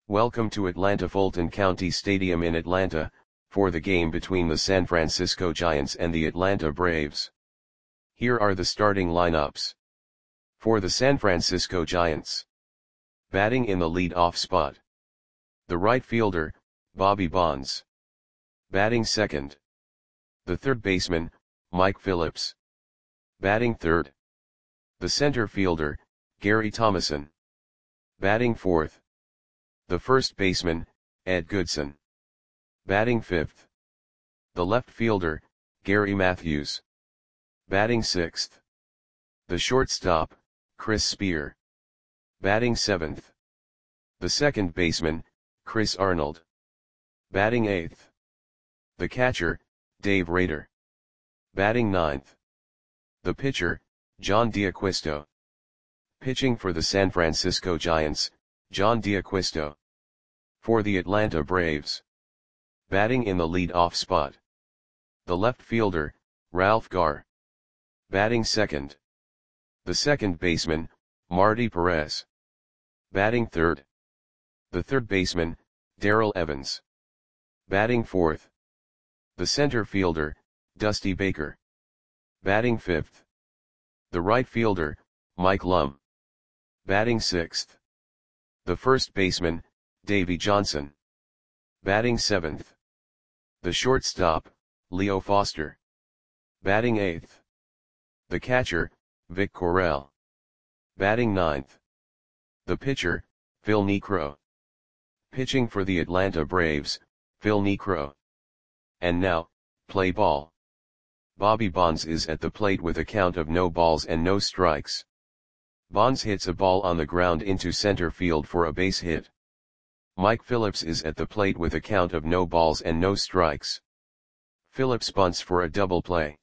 Welcome to Atlanta Fulton County Stadium in Atlanta, for the game between the San Francisco Giants and the Atlanta Braves. Here are the starting lineups. For the San Francisco Giants. Batting in the lead-off spot. The right fielder, Bobby Bonds. Batting second. The third baseman, Mike Phillips. Batting third. The center fielder, Gary Thomasson. Batting fourth. The first baseman, Ed Goodson. Batting fifth. The left fielder, Gary Matthews. Batting sixth. The shortstop, Chris Spear. Batting seventh. The second baseman, Chris Arnold. Batting eighth. The catcher, Dave Rader. Batting ninth. The pitcher, John D'Acquisto. Pitching for the San Francisco Giants, John D'Acquisto. For the Atlanta Braves. Batting in the lead-off spot. The left fielder, Ralph Garr. Batting second. The second baseman, Marty Perez. Batting third. The third baseman, Darrell Evans. Batting fourth. The center fielder, Dusty Baker. Batting fifth. The right fielder, Mike Lum. Batting sixth. The first baseman, Davey Johnson. Batting seventh. The shortstop, Leo Foster. Batting eighth. The catcher, Vic Correll. Batting ninth. The pitcher, Phil Niekro. Pitching for the Atlanta Braves, Phil Niekro. And now, play ball. Bobby Bonds is at the plate with a count of no balls and no strikes. Bonds hits a ball on the ground into center field for a base hit. Mike Phillips is at the plate with a count of no balls and no strikes. Phillips bunts for a double play.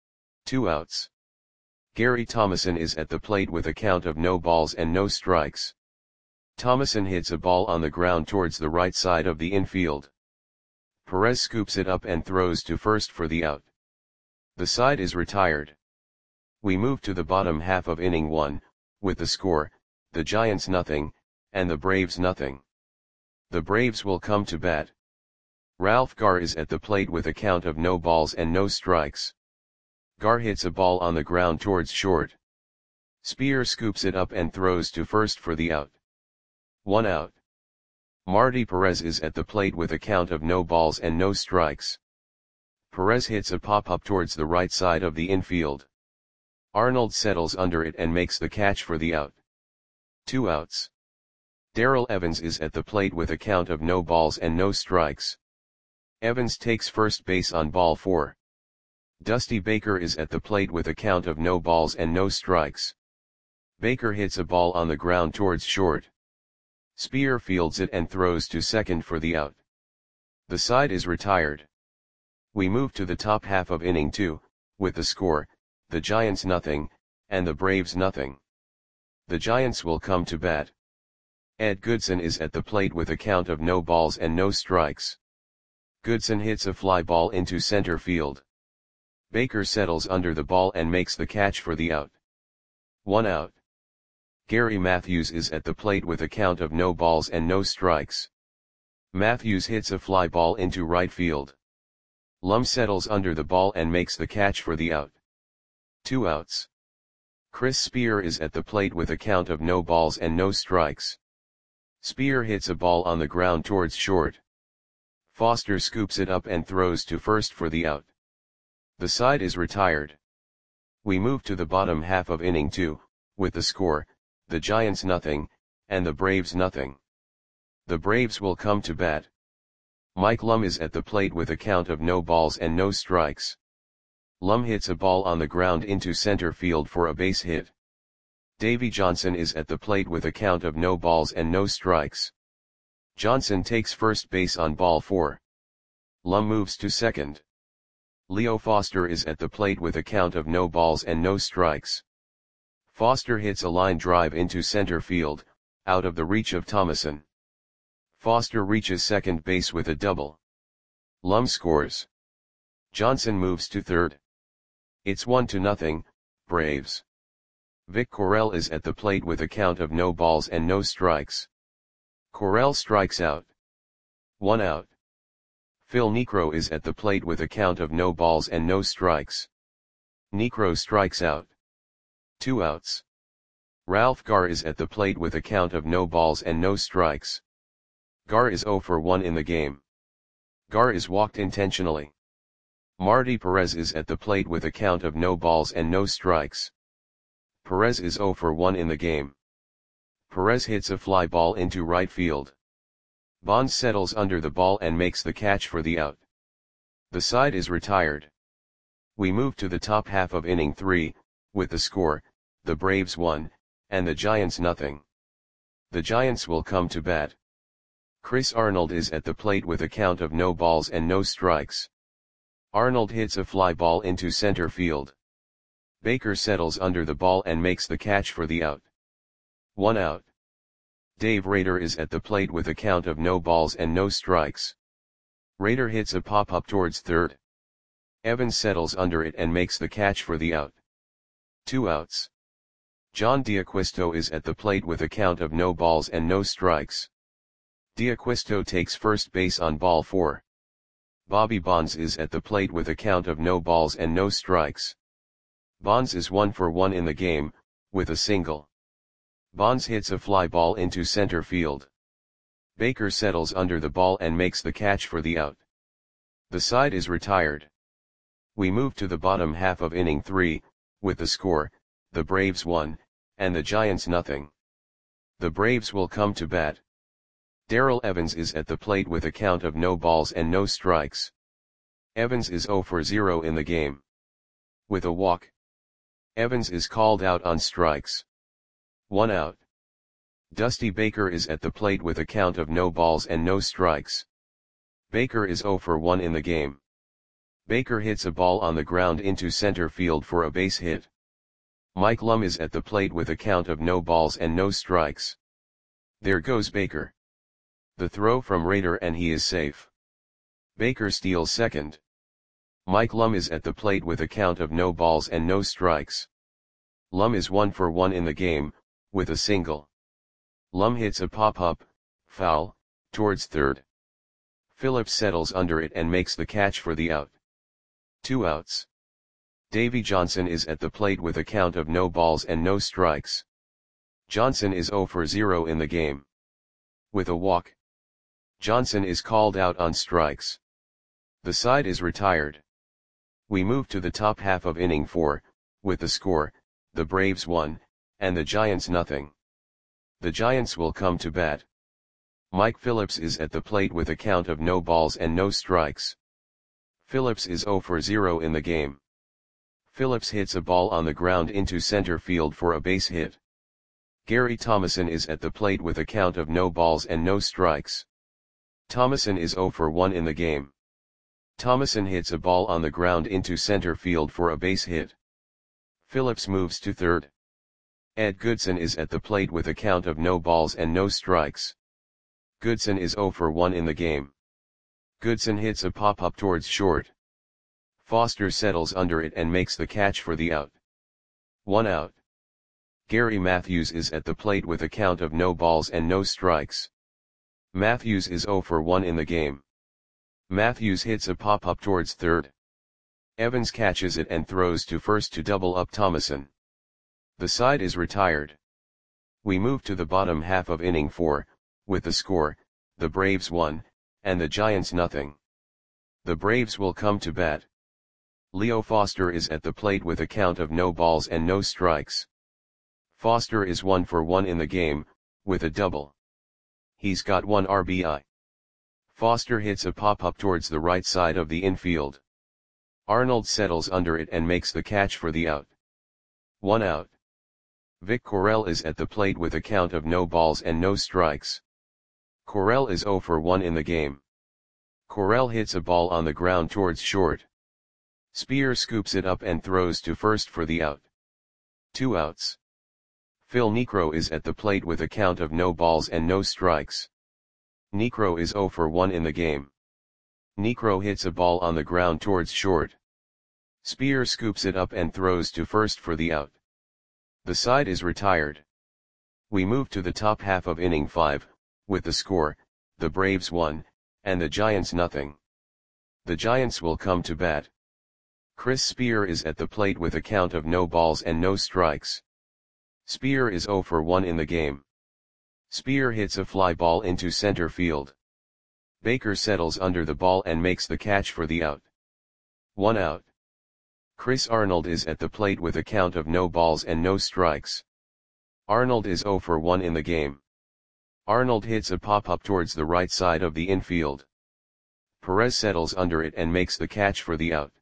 2 outs. Gary Thomasson is at the plate with a count of no balls and no strikes. Thomasson hits a ball on the ground towards the right side of the infield. Perez scoops it up and throws to first for the out. The side is retired. We move to the bottom half of inning 1, with the score, the Giants nothing, and the Braves nothing. The Braves will come to bat. Ralph Garr is at the plate with a count of no balls and no strikes. Garr hits a ball on the ground towards short. Spear scoops it up and throws to first for the out. 1 out. Marty Perez is at the plate with a count of no balls and no strikes. Perez hits a pop-up towards the right side of the infield. Arnold settles under it and makes the catch for the out. 2 outs. Darrell Evans is at the plate with a count of no balls and no strikes. Evans takes first base on ball 4. Dusty Baker is at the plate with a count of no balls and no strikes. Baker hits a ball on the ground towards short. Spear fields it and throws to second for the out. The side is retired. We move to the top half of inning 2, with the score, the Giants nothing, and the Braves nothing. The Giants will come to bat. Ed Goodson is at the plate with a count of no balls and no strikes. Goodson hits a fly ball into center field. Baker settles under the ball and makes the catch for the out. 1 out. Gary Matthews is at the plate with a count of no balls and no strikes. Matthews hits a fly ball into right field. Lum settles under the ball and makes the catch for the out. 2 outs. Chris Spear is at the plate with a count of no balls and no strikes. Spear hits a ball on the ground towards short. Foster scoops it up and throws to first for the out. The side is retired. We move to the bottom half of inning 2, with the score, the Giants nothing, and the Braves nothing. The Braves will come to bat. Mike Lum is at the plate with a count of no balls and no strikes. Lum hits a ball on the ground into center field for a base hit. Davey Johnson is at the plate with a count of no balls and no strikes. Johnson takes first base on ball 4. Lum moves to second. Leo Foster is at the plate with a count of no balls and no strikes. Foster hits a line drive into center field, out of the reach of Thomasson. Foster reaches second base with a double. Lum scores. Johnson moves to third. It's 1-0, Braves. Vic Correll is at the plate with a count of no balls and no strikes. Corell strikes out. 1 out. Phil Niekro is at the plate with a count of no balls and no strikes. Niekro strikes out. 2 outs. Ralph Garr is at the plate with a count of no balls and no strikes. Garr is 0 for 1 in the game. Garr is walked intentionally. Marty Perez is at the plate with a count of no balls and no strikes. Perez is 0 for 1 in the game. Perez hits a fly ball into right field. Bonds settles under the ball and makes the catch for the out. The side is retired. We move to the top half of inning 3, with the score, the Braves 1, and the Giants nothing. The Giants will come to bat. Chris Arnold is at the plate with a count of no balls and no strikes. Arnold hits a fly ball into center field. Baker settles under the ball and makes the catch for the out. 1 out. Dave Rader is at the plate with a count of no balls and no strikes. Rader hits a pop-up towards third. Evans settles under it and makes the catch for the out. 2 outs. John D'Acquisto is at the plate with a count of no balls and no strikes. D'Acquisto takes first base on ball 4. Bobby Bonds is at the plate with a count of no balls and no strikes. Bonds is 1 for 1 in the game, with a single. Bonds hits a fly ball into center field. Baker settles under the ball and makes the catch for the out. The side is retired. We move to the bottom half of inning 3, with the score, the Braves 1, and the Giants nothing. The Braves will come to bat. Darrell Evans is at the plate with a count of no balls and no strikes. Evans is 0 for 0 in the game. With a walk. Evans is called out on strikes. 1 out. Dusty Baker is at the plate with a count of no balls and no strikes. Baker is 0 for 1 in the game. Baker hits a ball on the ground into center field for a base hit. Mike Lum is at the plate with a count of no balls and no strikes. There goes Baker. The throw from Rader and he is safe. Baker steals second. Mike Lum is at the plate with a count of no balls and no strikes. Lum is 1 for 1 in the game, with a single. Lum hits a pop-up, foul, towards third. Phillips settles under it and makes the catch for the out. 2 outs. Davey Johnson is at the plate with a count of no balls and no strikes. Johnson is 0 for 0 in the game. With a walk. Johnson is called out on strikes. The side is retired. We move to the top half of inning 4, with the score, the Braves 1, and the Giants nothing. The Giants will come to bat. Mike Phillips is at the plate with a count of no balls and no strikes. Phillips is 0 for 0 in the game. Phillips hits a ball on the ground into center field for a base hit. Gary Thomason is at the plate with a count of no balls and no strikes. Thomason is 0 for 1 in the game. Thomason hits a ball on the ground into center field for a base hit. Phillips moves to third. Ed Goodson is at the plate with a count of no balls and no strikes. Goodson is 0 for 1 in the game. Goodson hits a pop-up towards short. Foster settles under it and makes the catch for the out. 1 out. Gary Matthews is at the plate with a count of no balls and no strikes. Matthews is 0 for 1 in the game. Matthews hits a pop-up towards third. Evans catches it and throws to first to double up Thomason. The side is retired. We move to the bottom half of inning 4, with the score, the Braves 1, and the Giants nothing. The Braves will come to bat. Leo Foster is at the plate with a count of no balls and no strikes. Foster is 1 for 1 in the game, with a double. He's got 1 RBI. Foster hits a pop-up towards the right side of the infield. Arnold settles under it and makes the catch for the out. 1 out. Vic Corell is at the plate with a count of no balls and no strikes. Corell is 0 for 1 in the game. Corell hits a ball on the ground towards short. Spear scoops it up and throws to first for the out. 2 outs. Phil Niekro is at the plate with a count of no balls and no strikes. Niekro is 0 for 1 in the game. Niekro hits a ball on the ground towards short. Spear scoops it up and throws to first for the out. The side is retired. We move to the top half of inning 5, with the score, the Braves 1, and the Giants nothing. The Giants will come to bat. Chris Spear is at the plate with a count of no balls and no strikes. Spear is 0 for 1 in the game. Spear hits a fly ball into center field. Baker settles under the ball and makes the catch for the out. 1 out. Chris Arnold is at the plate with a count of no balls and no strikes. Arnold is 0 for 1 in the game. Arnold hits a pop-up towards the right side of the infield. Perez settles under it and makes the catch for the out.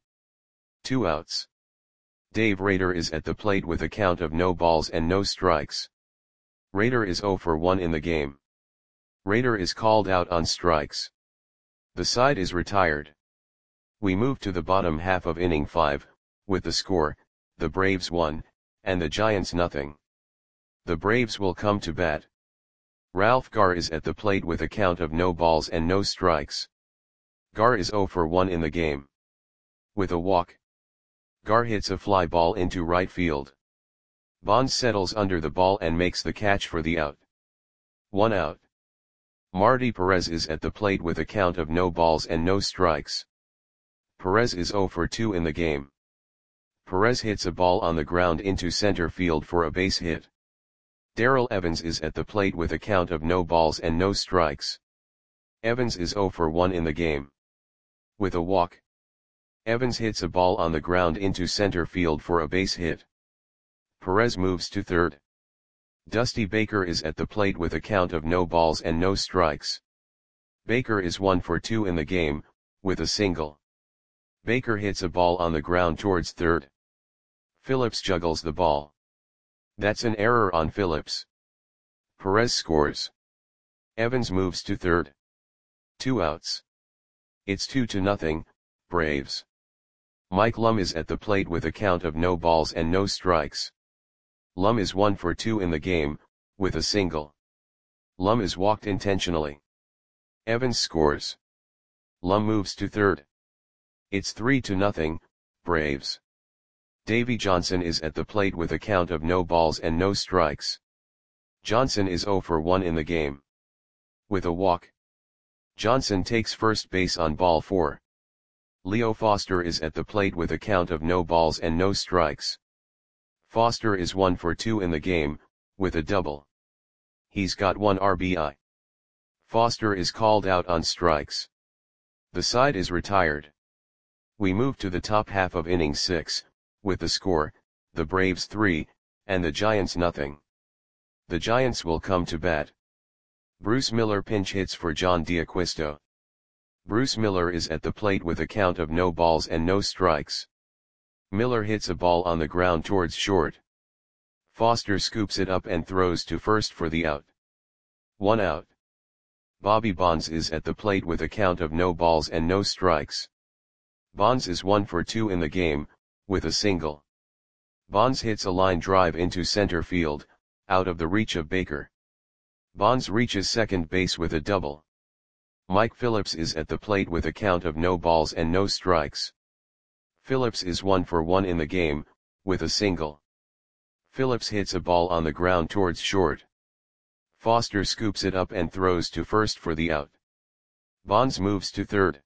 2 outs. Dave Rader is at the plate with a count of no balls and no strikes. Rader is 0 for 1 in the game. Rader is called out on strikes. The side is retired. We move to the bottom half of inning 5, with the score, the Braves 1, and the Giants nothing. The Braves will come to bat. Ralph Garr is at the plate with a count of no balls and no strikes. Garr is 0 for 1 in the game. With a walk, Garr hits a fly ball into right field. Bonds settles under the ball and makes the catch for the out. 1 out. Marty Perez is at the plate with a count of no balls and no strikes. Perez is 0 for 2 in the game. Perez hits a ball on the ground into center field for a base hit. Darrell Evans is at the plate with a count of no balls and no strikes. Evans is 0 for 1 in the game. With a walk, Evans hits a ball on the ground into center field for a base hit. Perez moves to third. Dusty Baker is at the plate with a count of no balls and no strikes. Baker is 1 for 2 in the game, with a single. Baker hits a ball on the ground towards third. Phillips juggles the ball. That's an error on Phillips. Perez scores. Evans moves to third. 2 outs. It's 2-0, Braves. Mike Lum is at the plate with a count of no balls and no strikes. Lum is 1 for 2 in the game, with a single. Lum is walked intentionally. Evans scores. Lum moves to third. It's 3-0, Braves. Davy Johnson is at the plate with a count of no balls and no strikes. Johnson is 0 for 1 in the game. With a walk, Johnson takes first base on ball 4. Leo Foster is at the plate with a count of no balls and no strikes. Foster is 1 for 2 in the game, with a double. He's got 1 RBI. Foster is called out on strikes. The side is retired. We move to the top half of inning 6, with the score, the Braves 3, and the Giants nothing. The Giants will come to bat. Bruce Miller pinch hits for John D'Acquisto. Bruce Miller is at the plate with a count of no balls and no strikes. Miller hits a ball on the ground towards short. Foster scoops it up and throws to first for the out. 1 out. Bobby Bonds is at the plate with a count of no balls and no strikes. Bonds is 1 for 2 in the game, with a single. Bonds hits a line drive into center field, out of the reach of Baker. Bonds reaches second base with a double. Mike Phillips is at the plate with a count of no balls and no strikes. Phillips is 1 for 1 in the game, with a single. Phillips hits a ball on the ground towards short. Foster scoops it up and throws to first for the out. Bonds moves to third.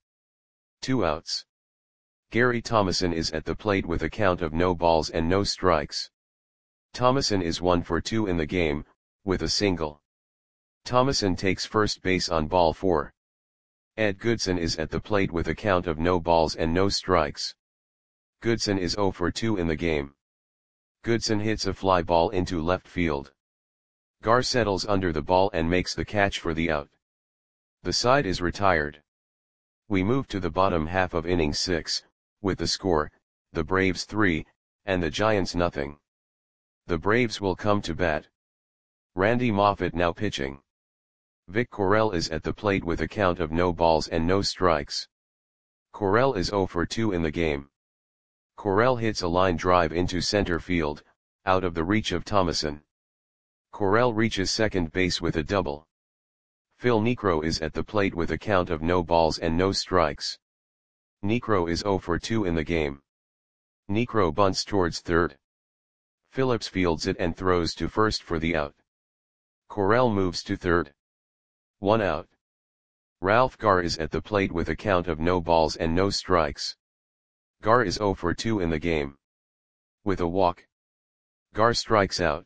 2 outs. Gary Thomason is at the plate with a count of no balls and no strikes. Thomason is 1 for 2 in the game, with a single. Thomason takes first base on ball 4. Ed Goodson is at the plate with a count of no balls and no strikes. Goodson is 0 for 2 in the game. Goodson hits a fly ball into left field. Garr settles under the ball and makes the catch for the out. The side is retired. We move to the bottom half of inning 6, with the score, the Braves 3, and the Giants nothing. The Braves will come to bat. Randy Moffett now pitching. Vic Correll is at the plate with a count of no balls and no strikes. Correll is 0 for 2 in the game. Correll hits a line drive into center field, out of the reach of Thomason. Correll reaches second base with a double. Phil Niekro is at the plate with a count of no balls and no strikes. Niekro is 0 for 2 in the game. Niekro bunts towards third. Phillips fields it and throws to first for the out. Correll moves to third. 1 out. Ralph Gar is at the plate with a count of no balls and no strikes. Gar is 0 for 2 in the game. With a walk, Gar strikes out.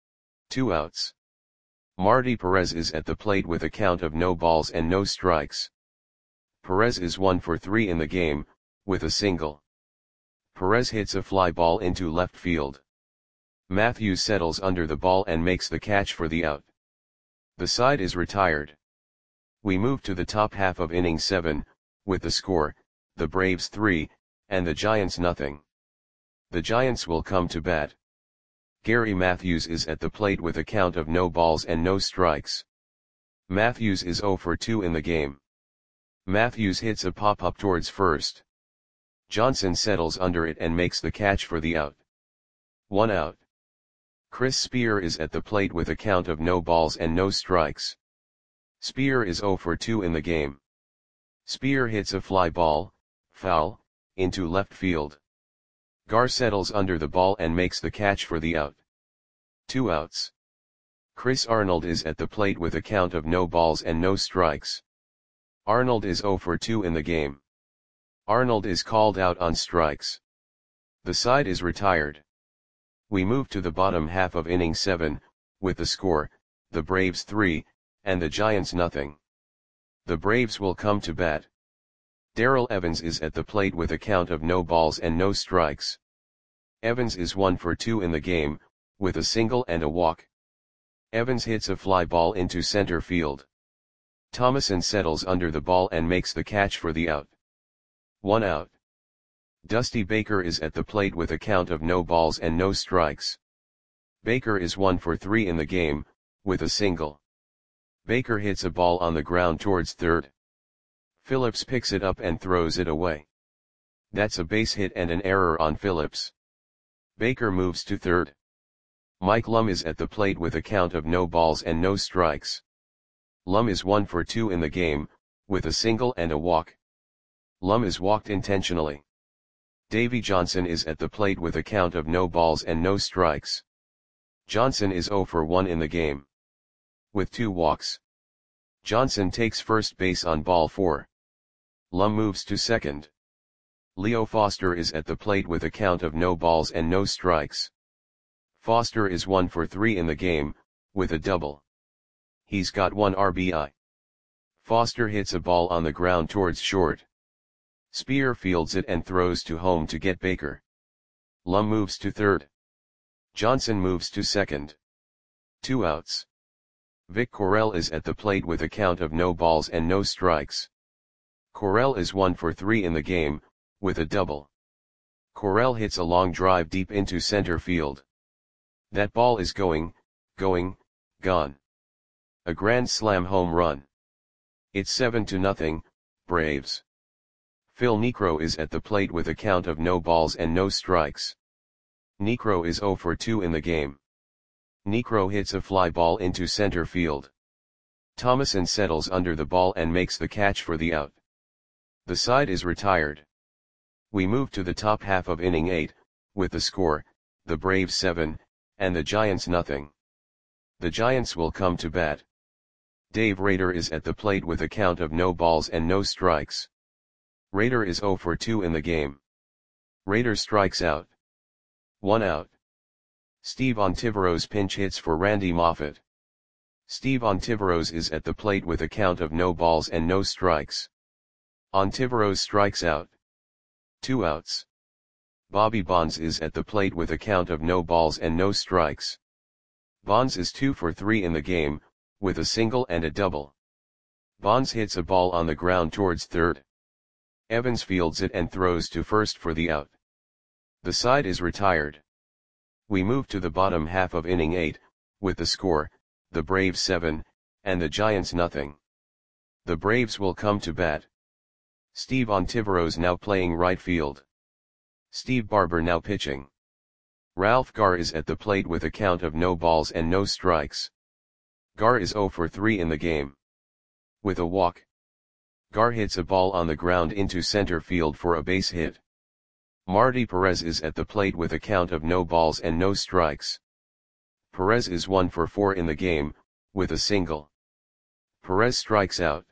2 outs. Marty Perez is at the plate with a count of no balls and no strikes. Perez is 1 for 3 in the game, with a single. Perez hits a fly ball into left field. Matthews settles under the ball and makes the catch for the out. The side is retired. We move to the top half of inning 7, with the score, the Braves 3, and the Giants nothing. The Giants will come to bat. Gary Matthews is at the plate with a count of no balls and no strikes. Matthews is 0 for 2 in the game. Matthews hits a pop-up towards first. Johnson settles under it and makes the catch for the out. 1 out. Chris Spear is at the plate with a count of no balls and no strikes. Spear is 0 for 2 in the game. Spear hits a fly ball, foul, into left field. Gar settles under the ball and makes the catch for the out. 2 outs. Chris Arnold is at the plate with a count of no balls and no strikes. Arnold is 0 for 2 in the game. Arnold is called out on strikes. The side is retired. We move to the bottom half of inning 7, with the score, the Braves 3, and the Giants nothing. The Braves will come to bat. Darrell Evans is at the plate with a count of no balls and no strikes. Evans is 1 for 2 in the game, with a single and a walk. Evans hits a fly ball into center field. Thomason settles under the ball and makes the catch for the out. 1 out. Dusty Baker is at the plate with a count of no balls and no strikes. Baker is 1 for 3 in the game, with a single. Baker hits a ball on the ground towards third. Phillips picks it up and throws it away. That's a base hit and an error on Phillips. Baker moves to third. Mike Lum is at the plate with a count of no balls and no strikes. Lum is 1 for 2 in the game, with a single and a walk. Lum is walked intentionally. Davey Johnson is at the plate with a count of no balls and no strikes. Johnson is 0 for 1 in the game. With 2 walks. Johnson takes first base on ball 4. Lum moves to second. Leo Foster is at the plate with a count of no balls and no strikes. Foster is 1 for 3 in the game, with a double. He's got 1 RBI. Foster hits a ball on the ground towards short. Spear fields it and throws to home to get Baker. Lum moves to third. Johnson moves to second. 2 outs. Vic Correll is at the plate with a count of no balls and no strikes. Correll is 1 for 3 in the game, with a double. Correll hits a long drive deep into center field. That ball is gone. A grand slam home run. It's 7-0, Braves. Phil Niekro is at the plate with a count of no balls and no strikes. Niekro is 0 for 2 in the game. Niekro hits a fly ball into center field. Thomason settles under the ball and makes the catch for the out. The side is retired. We move to the top half of inning 8, with the score, the Braves 7, and the Giants nothing. The Giants will come to bat. Dave Rader is at the plate with a count of no balls and no strikes. Rader is 0 for 2 in the game. Rader strikes out. 1 out. Steve Ontiveros pinch hits for Randy Moffett. Steve Ontiveros is at the plate with a count of no balls and no strikes. Ontiveros strikes out. 2 outs. Bobby Bonds is at the plate with a count of no balls and no strikes. Bonds is 2 for 3 in the game, with a single and a double. Bonds hits a ball on the ground towards third. Evans fields it and throws to first for the out. The side is retired. We move to the bottom half of inning 8, with the score, the Braves 7, and the Giants nothing. The Braves will come to bat. Steve Ontiveros now playing right field. Steve Barber now pitching. Ralph Gar is at the plate with a count of no balls and no strikes. Gar is 0 for 3 in the game. With a walk. Gar hits a ball on the ground into center field for a base hit. Marty Perez is at the plate with a count of no balls and no strikes. Perez is 1 for 4 in the game, with a single. Perez strikes out.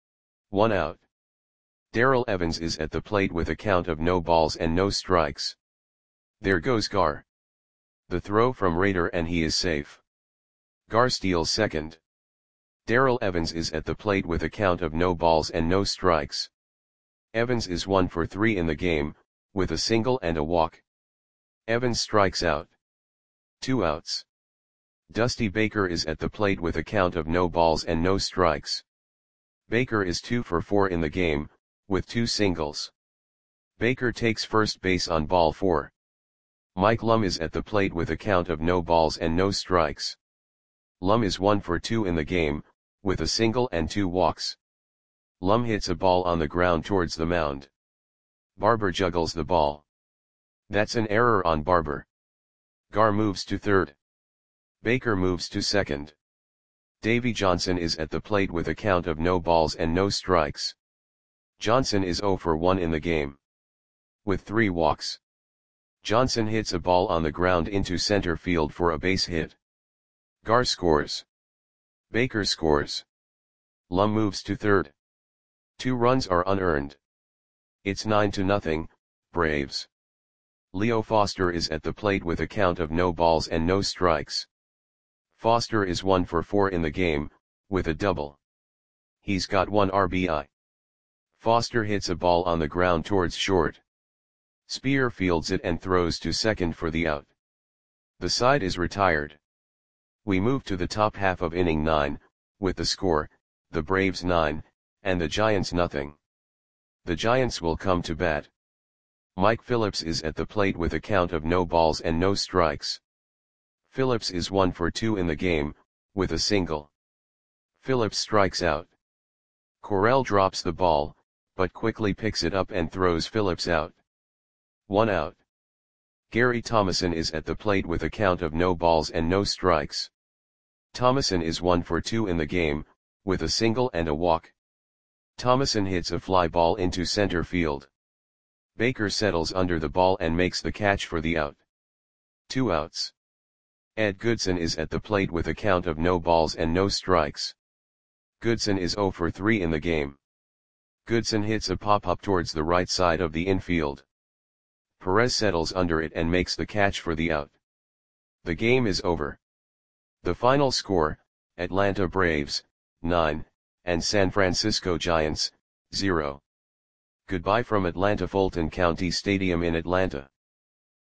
1 out. Darrell Evans is at the plate with a count of no balls and no strikes. There goes Gar. The throw from Rader and he is safe. Gar steals second. Darrell Evans is at the plate with a count of no balls and no strikes. Evans is 1 for 3 in the game, with a single and a walk. Evans strikes out. 2 outs. Dusty Baker is at the plate with a count of no balls and no strikes. Baker is 2 for 4 in the game, with 2 singles. Baker takes first base on ball 4. Mike Lum is at the plate with a count of no balls and no strikes. Lum is 1 for 2 in the game, with a single and 2 walks. Lum hits a ball on the ground towards the mound. Barber juggles the ball. That's an error on Barber. Gar moves to third. Baker moves to second. Davy Johnson is at the plate with a count of no balls and no strikes. Johnson is 0 for 1 in the game, with 3 walks. Johnson hits a ball on the ground into center field for a base hit. Gar scores. Baker scores. Lum moves to third. 2 runs are unearned. It's 9-0, Braves. Leo Foster is at the plate with a count of no balls and no strikes. Foster is 1 for 4 in the game, with a double. He's got 1 RBI. Foster hits a ball on the ground towards short. Spear fields it and throws to second for the out. The side is retired. We move to the top half of inning 9, with the score, the Braves 9, and the Giants nothing. The Giants will come to bat. Mike Phillips is at the plate with a count of no balls and no strikes. Phillips is 1 for 2 in the game, with a single. Phillips strikes out. Correll drops the ball, but quickly picks it up and throws Phillips out. 1 out. Gary Thomason is at the plate with a count of no balls and no strikes. Thomason is 1 for 2 in the game, with a single and a walk. Thomason hits a fly ball into center field. Baker settles under the ball and makes the catch for the out. 2 outs. Ed Goodson is at the plate with a count of no balls and no strikes. Goodson is 0 for 3 in the game. Goodson hits a pop-up towards the right side of the infield. Perez settles under it and makes the catch for the out. The game is over. The final score, Atlanta Braves, 9, and San Francisco Giants, 0. Goodbye from Atlanta Fulton County Stadium in Atlanta.